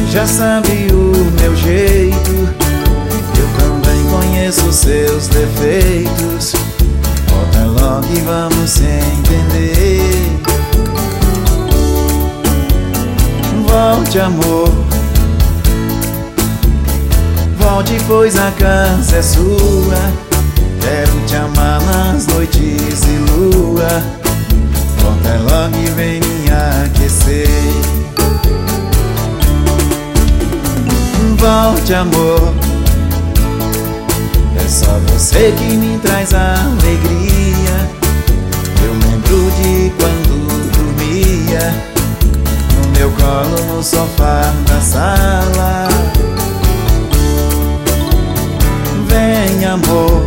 Já sabe o meu jeito, eu também conheço seus defeitos. Volta logo e vamos se entender. Volte, amor, volte, pois a casa é sua. Quero te amar nas noites de lua. Volta logo e vem me aquecer. Volte, amor, é só você que me traz alegria. Eu lembro de quando dormia no meu colo, no sofá da sala. Vem, amor,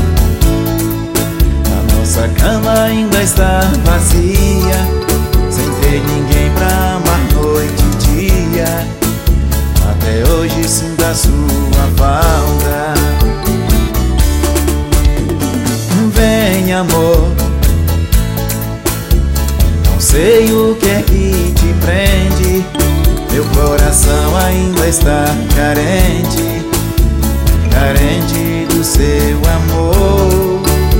a nossa cama ainda está vazia, sem ter ninguém pra amar noite e dia. Até hoje sinto a sua falta. Vem, amor, não sei o que é que te prende. Meu coração ainda está carente, carente do seu amor.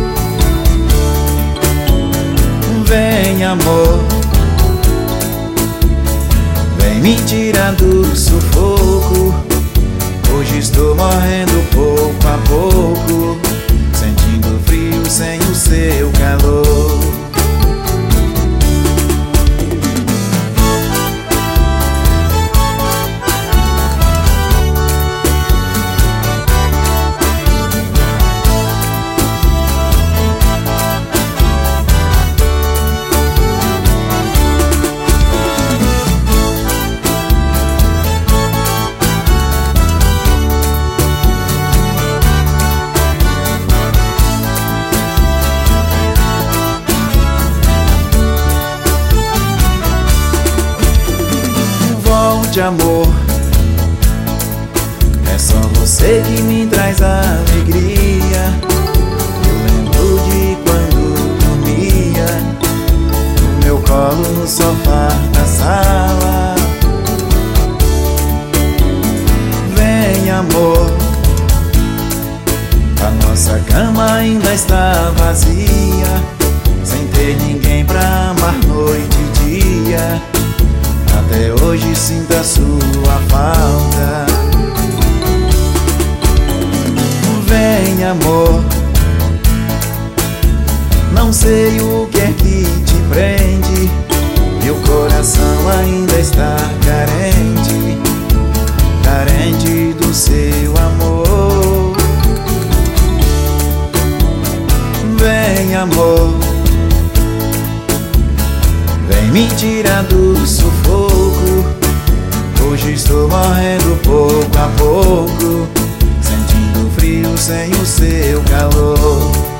Vem, amor, vem me tirar do sufoco. Hoje estou morrendo pouco a pouco, sentindo frio sem o seu calor. Amor, é só você que me traz alegria. Eu lembro de quando dormia no meu colo, no sofá da sala. Vem, amor, a nossa cama ainda está vazia, sem ter ninguém pra amar noite e dia. Até hoje sinto a sua falta. Vem, amor, não sei o que é que te prende. Meu coração ainda está carente, carente do seu amor. Vem, amor, vem me tirar do sufoco. Hoje estou morrendo pouco a pouco, sentindo frio sem o seu calor.